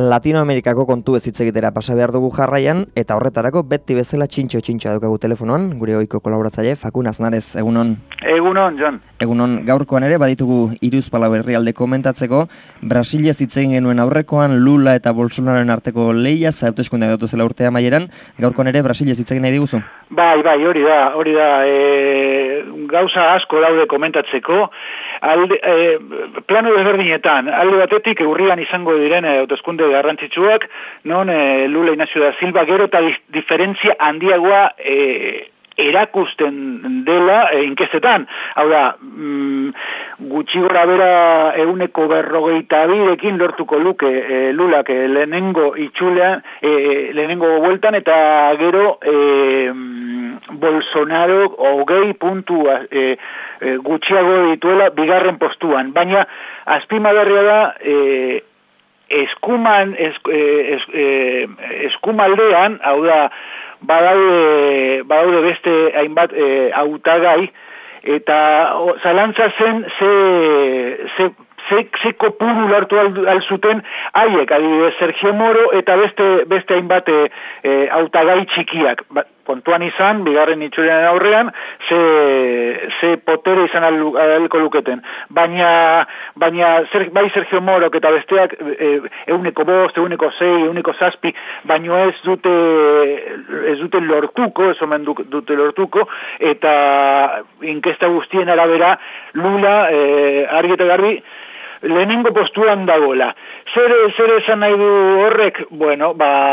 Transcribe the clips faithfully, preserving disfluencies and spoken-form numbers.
Latinoamerikako kontu ez hitz egitera pasa behar dugu jarraian, eta horretarako beti bezala txintxo txintxo daukagu telefonoan, gure ohiko kolaboratzaile Fakun Aznarez, egunon. Egunon, Jon. Egunon, gaurkoan ere baditugu Hiruzpalau herrialde komentatzeko, Brasilez hitz egin genuen aurrekoan Lula eta Bolsonaroren arteko lehia, hauteskundeak datu zela urte amaieran, gaurkoan ere Brasilez hitz egin nahi diguzu? Bai, bai, hori da, hori da, e, gauza asko daude komentatzeko, alde, e, plano desberdinetan, alde batetik urrian izango diren hauteskunde garrantzitsuak, non e, Lula Inacio da Silva gero eta diferentzia handiagoa e, erakusten dela e, inkestetan. Hau da, mm, gutxi gora bera euneko berrogeita birekin lortuko luke e, Lulak e, lehenengo itxulean, e, lehenengo bueltan, eta gero e, Bolsonaro hogei puntu e, e, gutxiago dituela bigarren postuan. Baina azpimarragarria da e, eskuman, es, es, es, eskumaldean, hau da, badaude, badaude beste hainbat e, hautagai, eta o, zalantza zen ze, ze, ze, ze kopuru lartu alzuten haiek, adibidez Sergio Moro eta beste, beste hainbat e, e, hautagai txikiak. Ba, kontuan izan, bigarren itxulean aurrean, ze, ze potere izan alko luketen. Baina, baina zer, bai Sergio Morok eta besteak e, euneko bost, euneko zei, euneko zazpi, baino ez dute, ez dute lortuko, ez omen dute lortuko, eta inkesta guztien arabera Lula, e, argi eta garbi, lehenengo postuan dagoela. Zer, zer esan nahi du horrek? Bueno,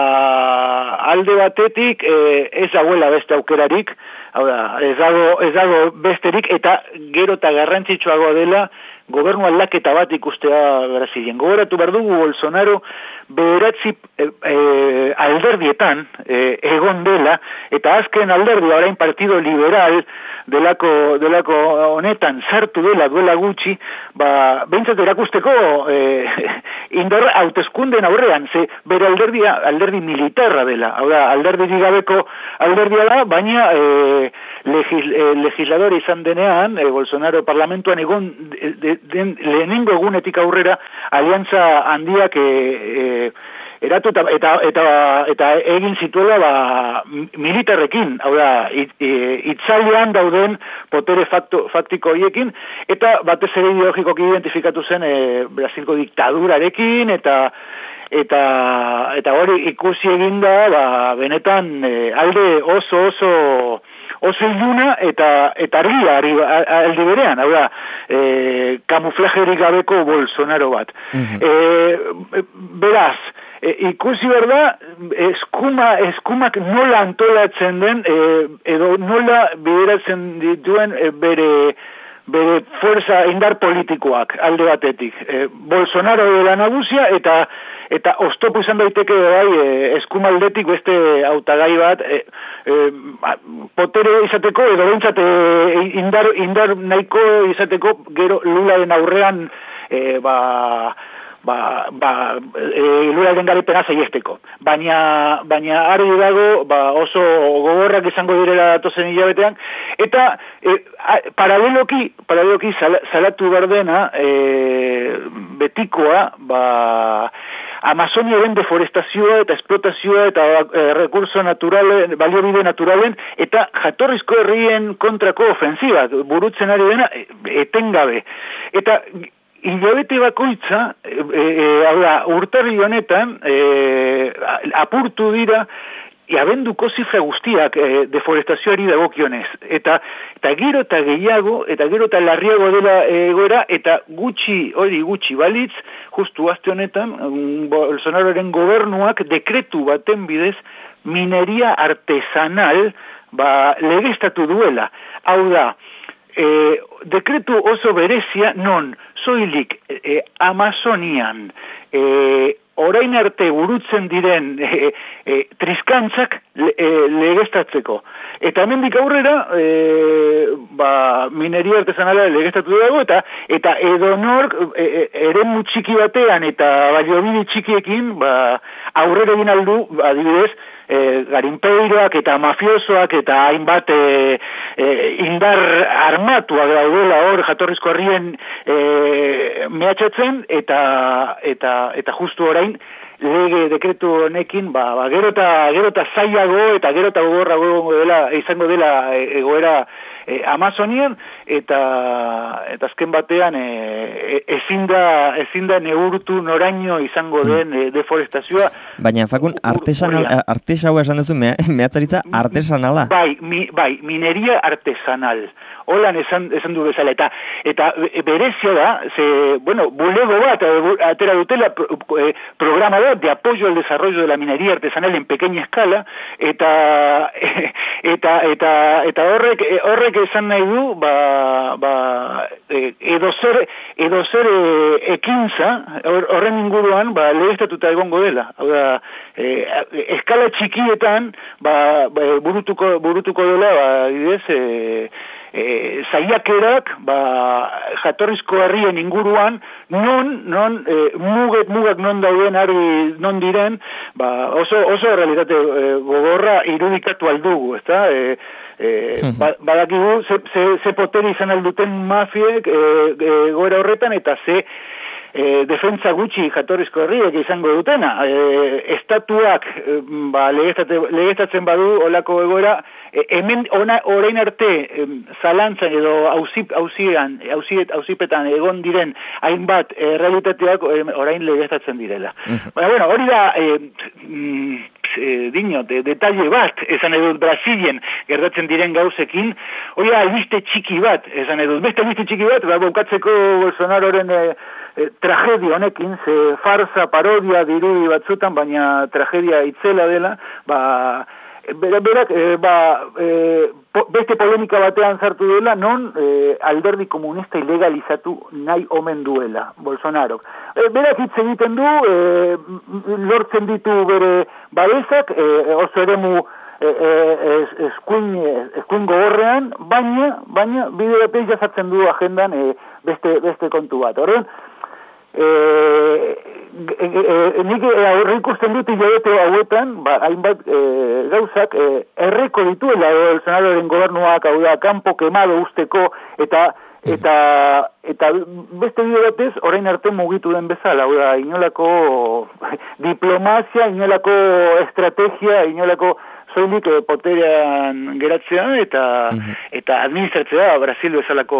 ba, alde batetik e, ez dagoela beste aukerarik, hau da, ez dago, ez dago besterik, eta gero eta garrantzitsuagoa dela gobernu aldaketa bat ikustea Brasilien. Gogoratu behar dugu Bolsonaro beratzi e, e, alderdietan e, egon dela, eta azken alderdi, orain Partido Liberal delako, delako honetan sartu dela duela gutxi, ba, behintzat erakusteko e, indar hauteskunden aurrean, ze bere alderdia, alderdi militarra dela, hau da, alderdi gabeko alderdia da, baina e, legis, e, legisladore izan denean, e, Bolsonaro parlamentuan egon de, de, den lehenengo egunetik aurrera aliantza handiak e, e, eratu eta, eta, eta, eta egin zituela ba, militarrekin, hau da, it, it, itzalean dauden potere fakto, faktiko horiekin, eta batez ere ideologikoki identifikatu zen e, Brasilko diktadurarekin, eta eta eta hori ikusi eginda, ba, benetan e, alde oso oso oso iluna eta eta argia aldi berean, hau da, e, kamuflajerik gabeko Bolsonaro bat. Mm-hmm. e, beraz, e, ikusi behar da, eskuma, eskumak nola antolatzen den, e, edo nola bideratzen dituen e, bere bere fuerza indar politikoak alde batetik. E, Bolsonaro dela nagusia eta eta oztopo izan daiteke bai e, eskumaldetik beste hautagai bat e, e, potere izateko edo behintzat e, indar, indar nahiko izateko gero Lularen aurrean e, ba ba, ba e, Lularen garipena zaiesteko. Baina, baina argi dago ba, oso gogorrak izango direla datozen hilabetean, eta e, a, paraleloki, paraleloki sal, salatu behar dena e, betikoa, ba, Amazoniaren deforestazioa eta esplotazioa eta e, rekurso naturalen, baliobide naturalen eta jatorrizko herrien kontrako ofensiba, burutzen ari dena e, etengabe. Eta hilabete bakoitza, e, e, hau da, urtarri honetan e, apurtu dira abenduko zifra guztiak e, deforestazioari dagokionez. Eta, eta gero eta gehiago, eta gero eta larriago dela egoera, eta gutxi, hori gutxi balitz, justu aste honetan, Bolsonaroren gobernuak dekretu baten bidez mineria artesanal ba, legeztatu duela. Hau da, e, dekretu oso berezia non, soilik e, Amazonian, e, orain arte burutzen diren e, e, triskantzak le, e, legeztatzeko. Eta hemendik aurrera, e, ba, mineria artesanala legeztatu dago, eta eta edonor e, e, eremu txiki batean eta baliobide txikiekin ba, aurrera egin aldu, adibidez, E, garinpeiroak eta mafiosoak eta hainbat e, e, indar armatuak daudela hor jatorrizko herrien e, mehatxatzen eta, eta, eta justu orain lege dekretu honekin ba, ba, gero eta gero eta zailago eta gero eta gogorrago dela, izango dela egoera e, Amazonian eta eta azken batean e, ezin da ezin da neurtu noraino izango den e, deforestazioa. Baina Fakun artesanal artesaua esan duzu me, mehatzaritza artesanala. Bai, mi, bai, mineria artesanal. Holan esan esan du bezala eta eta berezia da, ze bueno, bulego bat atera dutela eh, programa bat de apoyo al desarrollo de la minería artesanal en pequeña escala eta eh, eta eta eta horrek horrek esan nahi du ba ba eh, edo zer edo zer eh, ekintza horren inguruan ba legeztatuta egongo dela. Hau da, eh, eskala txikietan ba, ba burutuko burutuko dela ba adibidez eh E, zaiakerak ba, jatorrizko herrien inguruan non, non e, mugak, mugak non dauden ari non diren ba, oso, oso realitate e, gogorra irudikatu aldugu, ezta? E, e, ba, badakigu ze, ze, ze poteri izan alduten mafiek e, e, goera horretan eta ze e, defentsa gutxi jatorrizko herriek izango dutena. E, estatuak e, ba, legeztatzen badu olako egoera e, hemen ona orain arte e, zalantzan edo auzip, auzian, auziet, auzipetan egon diren hainbat e, realitateak e, orain legeztatzen direla. Uh-huh. Baina, bueno, hori da e, mm, e, dino, de, detalle bat, esan edut Brasilien gertatzen diren gauzekin, hori da albiste txiki bat, esan edut, beste albiste txiki bat, ba, bukatzeko Bolsonaroren e, e, tragedia honekin, ze farsa, parodia dirudi batzutan, baina tragedia itzela dela, ba, berak, berak e, ba, e, po, beste polemika batean sartu dela, non e, alderdi komunista ilegalizatu nahi omen duela, Bolsonarok. E, berak hitz egiten du, e, lortzen ditu bere babezak, e, oso eremu e, e, eskuin, eskuin gogorrean, baina, baina bide batez jazartzen du agendan e, beste, beste kontu bat. Horren, E, e, e, nik aurre ikusten dut hilabete hauetan, ba, hainbat e, gauzak e, erreko dituela Bolsonaroren gobernuak, hau da, kanpo kemado usteko, eta eta eta beste bide batez, orain arte mugitu den bezala, hau da, inolako diplomazia, inolako estrategia, inolako soilik eh, poterean geratzea eta uh-huh. eta administratzea Brasil bezalako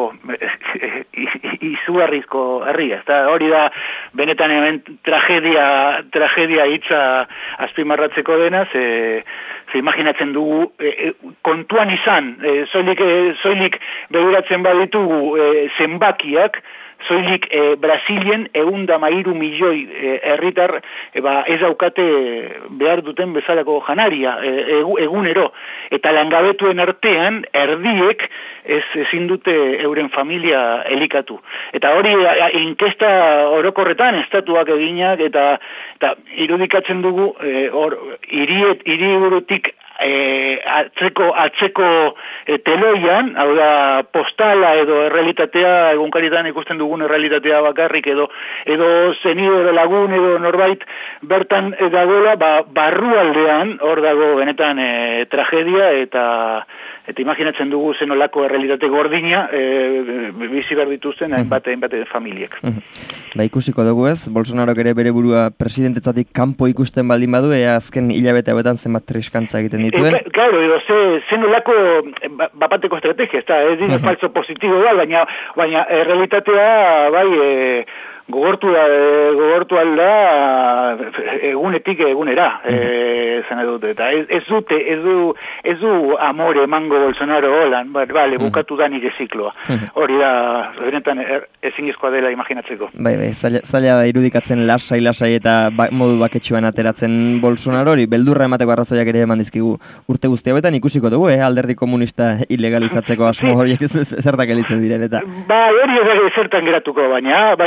izugarrizko herria. Eta hori da benetan hemen tragedia tragedia hitza azpimarratzeko dena, ze, ze imaginatzen dugu e, kontuan izan, e, soilik, e, soilik begiratzen baditugu e, zenbakiak, soilik e, Brasilien eunda mairu milioi herritar e, ba, ez daukate behar duten bezalako janaria e, egunero. Eta langabetuen artean erdiek ez ezin dute euren familia elikatu. Eta hori inkesta orokorretan estatuak eginak eta, eta irudikatzen dugu e, or, iriet, iriburutik E, atzeko, atzeko e, teloian, hau da postala edo errealitatea, egunkaritan ikusten dugun errealitatea bakarrik edo edo zenido edo lagun edo norbait bertan dagoela, ba, barrualdean hor dago benetan e, tragedia eta eta imaginatzen dugu zenolako errealitate gordina e, bizi behar dituzten hainbat hainbat familiek. Ba, ikusiko dugu ez, Bolsonarok ere bere burua presidentetzatik kanpo ikusten baldin badu, ea azken hilabete hauetan zenbat triskantza egiten dituen. E, claro, edo ze, ze nolako bapateko estrategia, ez da, ez dine uh-huh. falso positibo da, baina, baina realitatea bai e, gogortu da, e, gogortu alda egunetik egunera, uh-huh. e, dut, eta ez, ez dute, ez du, ez du amore emango Bolsonaro holan, ba, bale, bukatu da nire zikloa. Uh-huh. Hori da, benetan ezinezkoa dela imaginatzeko. Bai, bai, zaila, zaila irudikatzen lasai, lasai eta ba, modu baketsuan ateratzen Bolsonaro hori, beldurra emateko arrazoiak ere eman dizkigu urte guzti hauetan ikusiko dugu, eh? Alderdi komunista ilegalizatzeko asmo horiek zertak elitzen diren, eta... Ba, hori ez zertan geratuko, baina, baina hori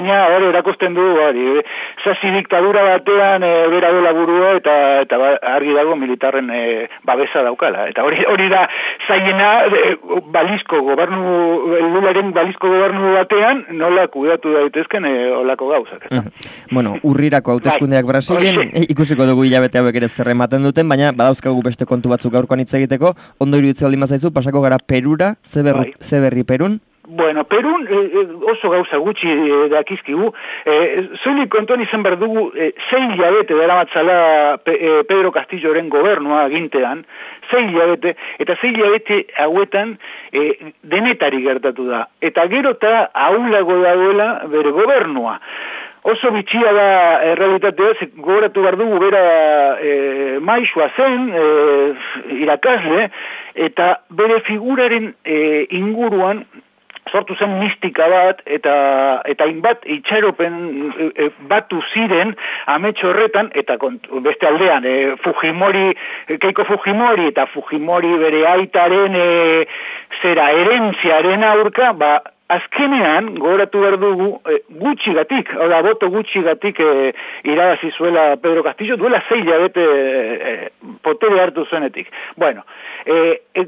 erakusten du, hori, zazi diktadura batean e, bera dela burua eta eta argi dago militarren e, babesa daukala. Eta hori hori da zailena e, balizko gobernu, Lularen balizko gobernu batean nola kudeatu daitezken e, olako gauzak. Mm. Bueno, urrirako hauteskundeak Brasilen e, ikusiko dugu hilabete hauek ere zer ematen duten, baina badauzkagu beste kontu batzuk gaurkoan hitz egiteko. Ondo iruditzen baldin bazaizu, pasako gara Perura, ze berri, bai. Ze berri Perun? Bueno, Perun eh, oso gauza gutxi eh, dakizkigu. Eh, Zoilik kontuan izan behar dugu, eh, zei hilabete dara matzala Pe, eh, Pedro Castilloren gobernua agintean, zei hilabete, eta zei hilabete hauetan eh, denetari gertatu da. Eta gero eta ahulago dagoela bere gobernua. Oso bitxia da errealitatea, gogoratu behar dugu bera e, maixua zen, e, irakasle, eta bere figuraren e, inguruan sortu zen mistika bat, eta eta hainbat itxaropen e, batu ziren amets horretan, eta kontu, beste aldean, e, Fujimori, Keiko Fujimori, eta Fujimori bere aitaren e, zera erentziaren aurka, ba, azkenean, gogoratu behar dugu, e, gutxigatik, oda, boto gutxigatik e, irabazi zuela Pedro Castillo, duela zei hilabete e, potere hartu zuenetik. Bueno, e, e,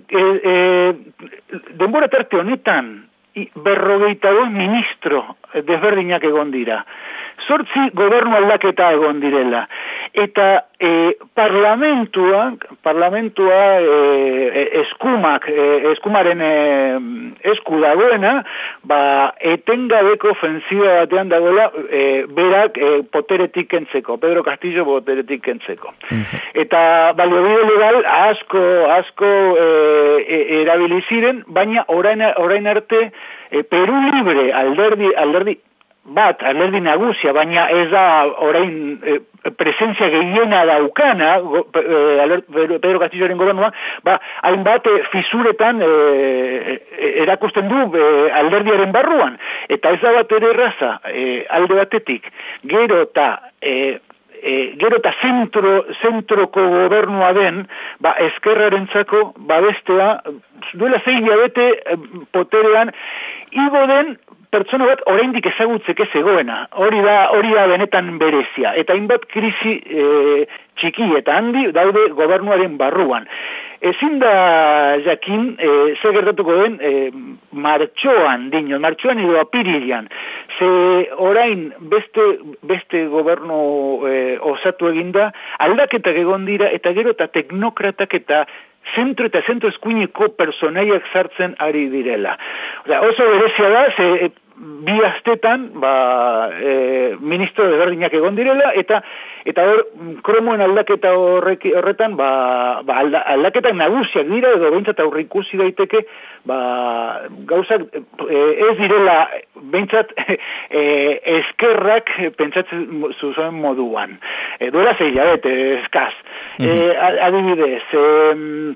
e, denbora tarte honetan, berrogeita dos ministro desberdinak egon dira. Zortzi gobernu aldaketa egon direla. Eta e, parlamentua, parlamentua e, eskumak, e, eskumaren e, esku dagoena, ba, etengabeko ofensiba batean dagoela e, berak e, poteretik kentzeko, Pedro Castillo poteretik kentzeko. Mm-hmm. Eta baliobide legal asko, asko e, e, erabili ziren, baina orain, orain arte e, Peru Libre alderdi, alderdi bat, alderdi nagusia, baina ez da orain e, presentzia gehiena daukana, go, e, Pedro Castilloren gobernua, ba, hainbat e, fisuretan e, e, erakusten du e, alderdiaren barruan. Eta ez da bat ere erraza, e, alde batetik, gero eta e, E, gero eta zentro, zentroko gobernua den, ba, ezkerrarentzako babestea, duela zei hilabete poterean, igo den pertsona bat oraindik ezagutzek ez egoena. Hori da, hori da benetan berezia. Eta hainbat krisi e, txiki eta handi daude gobernuaren barruan. Ezin da jakin, e, ze gertatuko den, e, martxoan dino, martxoan edo apirilean. Ze orain beste, beste gobernu e, osatu eginda, aldaketak egon dira, eta gero eta teknokratak eta zentro eta zentro eskuineko personaiak sartzen ari direla. Osea, oso berezia da, ze bi astetan, ba, e, ministro desberdinak egon direla, eta eta hor, kromoen aldaketa horrek, horretan, ba, ba alda, aldaketak nagusiak dira, edo behintzat aurre ikusi daiteke, ba, gauzak e, ez direla, behintzat e, eskerrak pentsatzen zuzuen moduan. E, duela zei hilabete, eskaz. Mm-hmm. e, adibidez, e,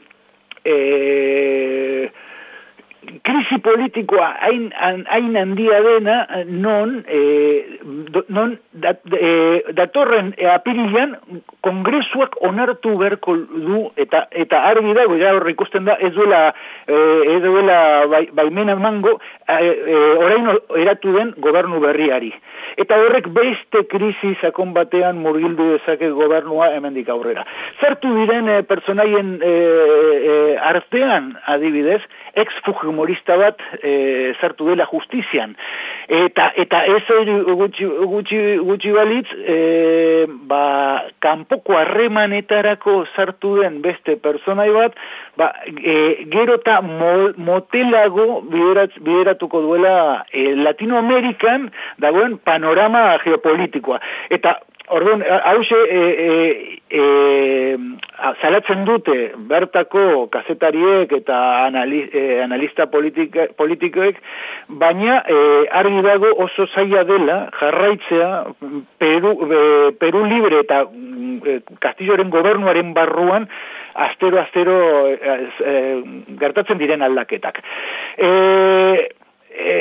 e, krisi politikoa hain, hain handia dena non, e, non dat, e, datorren e, apirilean kongresuak onartu beharko du eta eta argi dago, ja hor ikusten da, ez duela, e, ez duela bai, baimena emango e, e, orain eratu den gobernu berriari. Eta horrek beste krisi sakon batean murgildu dezake gobernua hemendik aurrera. Zertu diren e, personaien e, e, artean, adibidez, ex-fujimorista bat e, sartu dela justizian. Eta eta ez gutxi, gutxi, gutxi balitz, e, ba, kanpoko harremanetarako sartu den beste personai bat, ba, e, gero eta mo, motelago biderat, bideratuko duela e, Latinoamerikan dagoen panorama geopolitikoa. Eta orduan, hause e, e, e, zalatzen dute bertako kazetariek eta anali, e, analista politika, politikoek, baina e, argi dago oso zaila dela jarraitzea Peru, e, Peru Libre eta e, Castilloren gobernuaren barruan astero-astero e, e, gertatzen diren aldaketak. E, e,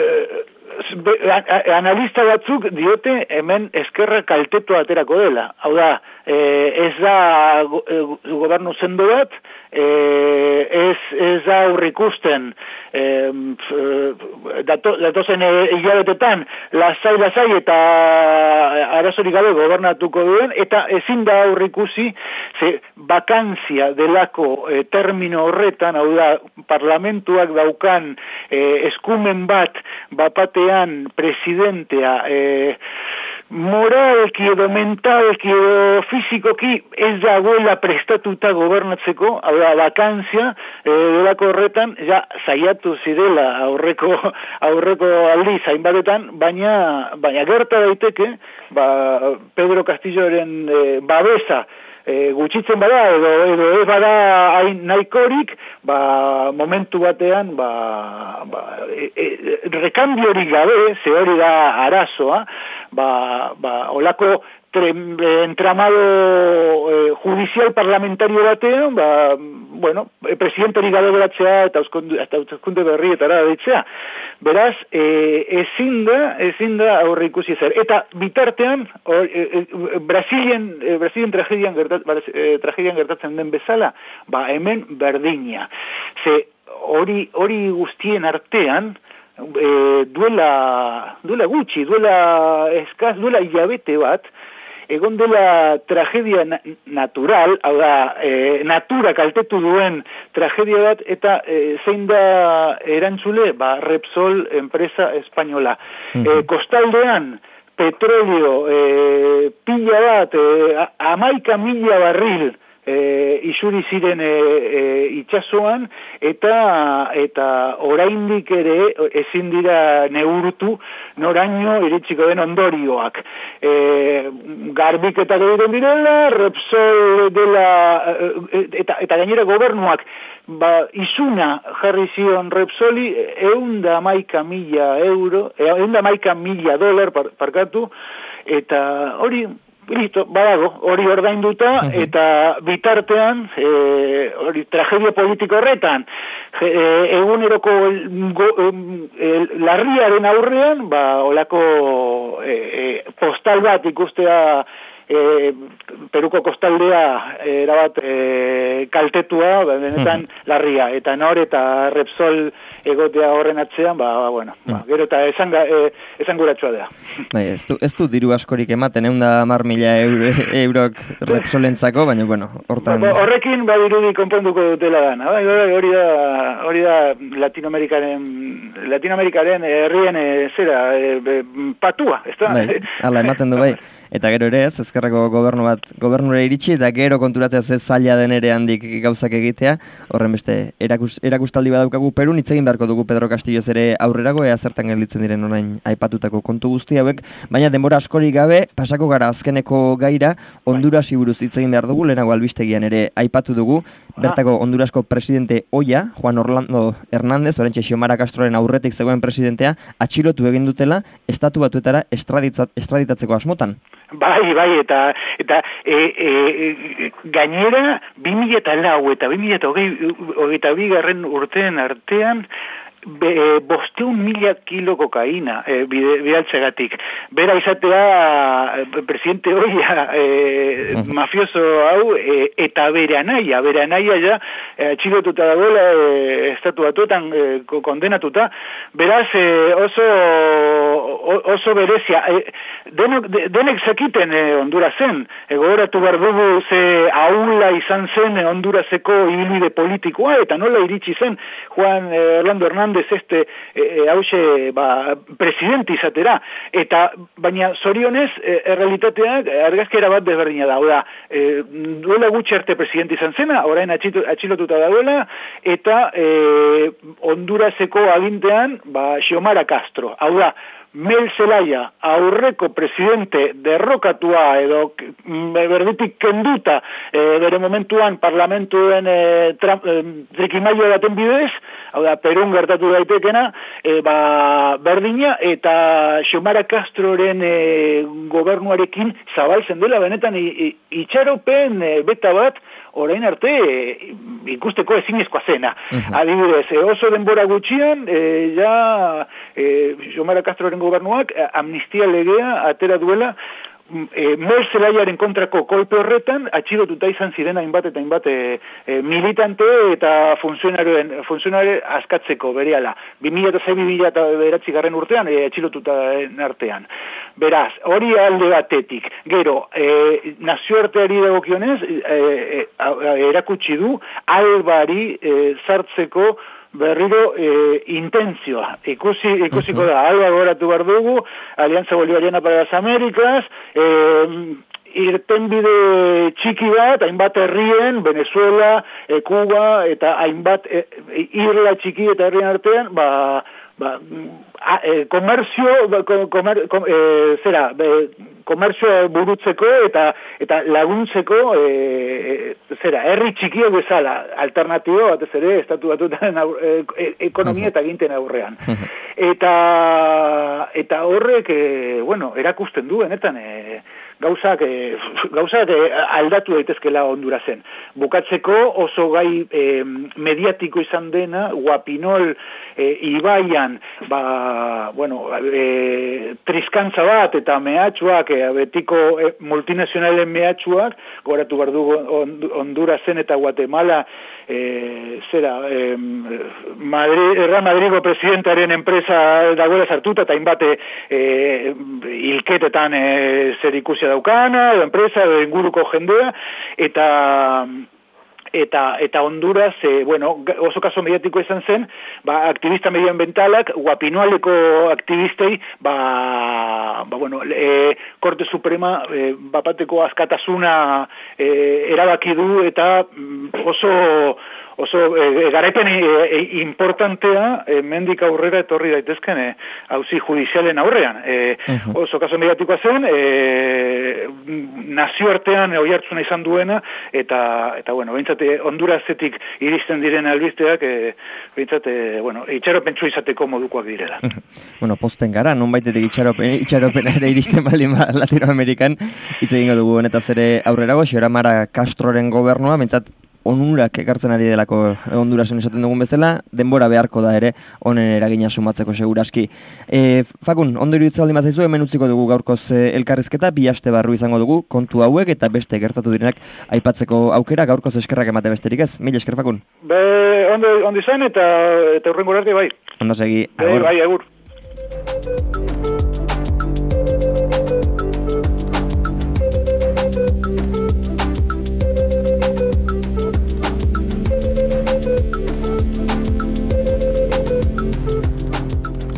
analista batzuk diote hemen eskerra kaltetu aterako dela. Hau da, e, ez da go, e, gobernu zendo bat, e, ez, ez da aurrikusten e, dato, datozen hilabetetan lasai lasai eta arazorik gabe gobernatuko duen, eta ezin da aurrikusi ze bakantzia delako e, termino horretan, hau da, parlamentuak daukan e, eskumen bat bapatean presidentea e, moralki edo mentalki edo fizikoki ez dagoela prestatuta gobernatzeko, hau da, bakantzia e, delako horretan, ja saiatu zirela aurreko aurreko aldi zainbatetan, baina baina gerta daiteke, ba, Pedro Castilloren e, babesa E, gutxitzen bada edo, edo ez bada hain nahikorik, ba, momentu batean ba, ba, e, e, rekambiorik gabe, ze hori da arazoa, ba, ba, olako entramado eh, judicial parlamentario batean, ba, bueno, presidentari gabe beratzea eta hauteskunde berrietara deitzea. Beraz, eh, ezin da, ezin da aurre ikusi zer. Eta bitartean, or, eh, Brasilien, eh, Brasilien tragedian, gertat, eh, tragedian gertatzen den bezala, ba, hemen berdina. Ze hori, hori guztien artean, eh, duela, duela gutxi, duela eskaz, duela hilabete bat, egon dela tragedia na natural, hau da, e, natura kaltetu duen tragedia bat, eta e, zein da erantzule, ba, Repsol enpresa espainola. Mm-hmm. e, kostaldean, petrolio, e, pila bat, e, amaika mila barril, E, isuri ziren e, e, itsasoan, eta eta oraindik ere ezin dira neurtu noraino iritsiko den ondorioak. E, garbiketak egiten direla, Repsol dela, eta, eta gainera gobernuak ba, izuna jarri zion Repsoli eunda maika mila euro, eunda maika mila dolar par, parkatu, eta hori listo, badago, hori ordainduta, uh-huh. eta bitartean, e, hori tragedia politiko horretan, e, eguneroko go, e, larriaren aurrean, ba, olako e, e, postal bat ikustea E, Peruko kostaldea erabat e, kaltetua, benetan larria, eta nor eta Repsol egotea horren atzean, ba, bueno, ba, gero eta esan, e, esan guratxoa da. Bai, ez du, ez du diru askorik ematen, egun da mar mila euro, eurok Repsolentzako, baina, bueno, hortan... Ba, horrekin, ba, dirudi konponduko dutela dana, bai, hori da, hori da Latinoamerikaren, Latinoamerikaren herrien e, zera, e, patua, ez da? Bai, ala ematen du, bai. Eta gero ere ez, ezkerreko gobernu bat, gobernura iritsi, eta gero konturatzea ze zaila den ere handik gauzak egitea, horren beste, erakus, erakustaldi badaukagu Perun, hitz egin beharko dugu Pedro Castilloz ere aurrerago, ea zertan gelditzen diren orain aipatutako kontu guzti hauek, baina denbora askorik gabe, pasako gara azkeneko gaira, Hondurasi buruz hitz egin behar dugu, lehenago albistegian ere aipatu dugu, bertako Hondurasko presidente oia, Juan Orlando Hernández, orentxe Xiomara Castroren aurretik zegoen presidentea, atxilotu egin dutela, estatu batuetara estraditatzeko asmotan. Bai, bai, eta, eta e, e, gainera, bi mila eta lau eta bi mila eta hogeita bi garren urteen artean, Be, bosteun mila kilo kokaina e, bidaltzegatik. Bera izatea presidente hoia e, uh-huh. mafioso hau e, eta bere anaia, bere anaia ja e, txilotuta dagoela e, estatu batuetan e, kondenatuta. Beraz e, oso oso berezia. E, denok, de, denek zekiten e, Hondurasen, e, gogoratu behar dugu ze aula izan zen e, Honduraseko ibilbide politikoa, eta nola iritsi zen Juan e, Orlando Hernández este eh, hause ba, presidente izatera, eta baina zorionez eh, errealitateak argazkera bat desberdina da, da eh, duela gutxi arte presidente izan zena, orain atxilotuta dagoela, eta eh, Honduraseko agintean ba, Xiomara Castro, hau da, Mel Zelaya, aurreko presidente derrokatua edo berditik kenduta e, bere momentuan parlamentuen e, e, trikimailo baten bidez, hau da, Perun gertatu daitekena, e, ba, berdina, eta Xiomara Castroren e, gobernuarekin zabaltzen dela benetan itxaropen e, beta bat, orain arte e, ikusteko ezinezkoa zena. Uh-huh. Adibidez, e, oso denbora gutxian, e, ja e, Xiomara Castroren gobernuak amnistia legea atera duela e, Mel Zelaiaren kontrako kolpe horretan, atxilotuta izan ziren hainbat eta hainbat e, e, militante eta funtzionarioen funtzionare askatzeko berehala. bi mila sei bi mila bederatzigarren urtean e, atxilotuta artean. Beraz, hori alde batetik. Gero, e, nazioarteari dagokionez, e, e, erakutsi du albari e, sartzeko berriro e, intentzioa. Ikusi, ikusiko da, alba goratu behar dugu, Alianza Bolivariana para las Américas, e, irtenbide txiki bat, hainbat herrien, Venezuela, e, Cuba, eta hainbat e, irla txiki eta herrien artean, ba, ba, a, e, komerzio, ba, komer, kom, e, zera, be, komerzioa burutzeko eta eta laguntzeko e, zera, herri txikiak bezala, alternatibo batez ere, estatu batuetan e, ekonomia eta ginten aurrean. Eta, eta horrek, e, bueno, erakusten du, benetan, e, gauzak, e, gauzak e, aldatu daitezkela Hondurasen. Bukatzeko oso gai e, mediatiko izan dena, Guapinol e, ibaian, ba, bueno, e, triskantza bat eta mehatxuak, e, betiko e, multinazionalen mehatxuak, goratu behar dugu Hondurasen eta Guatemala, e, zera, e, Madrid, Erra Madrigo presidentaren enpresa dagoela sartuta, eta hainbat e, hilketetan e, zer ikusia daukana, edo enpresa, edo inguruko jendea, eta eta eta Honduras, e, bueno, oso kaso mediatiko izan zen, ba, aktivista medioambientalak, Guapinoaleko aktivistei, ba, ba bueno, e, Korte Suprema e, bapateko askatasuna e, erabaki du, eta oso oso e, garaipen e, e, importantea e, mendik aurrera etorri daitezken e, auzi judizialen aurrean. E, uh-huh. Oso kaso mediatikoa zen, e, nazioartean oihartzuna izan duena, eta, eta bueno, behintzate Hondurasetik iristen diren albisteak, e, behintzate, bueno, itxaropentsu izateko modukoak direla. Bueno, posten gara, non baitetik itxaropen, itxaropena ere iristen baldin ba Latinoamerikan, hitz egingo dugu honetaz ere aurrerago, Xiomara Castroren gobernua, behintzat onurak ekartzen ari delako Hondurasen esaten dugun bezala, denbora beharko da ere honen eragina sumatzeko seguraski. E, Fakun, ondo iruditza baldin bazaizu, hemen utziko dugu gaurkoz elkarrizketa, bi aste barru izango dugu, kontu hauek eta beste gertatu direnak aipatzeko aukera, gaurkoz eskerrak emate besterik ez? Mil esker, Fakun? Be, ondo, ondo izan eta, eta urrengo arte bai. Ondo segi, agur. Be, bai, agur.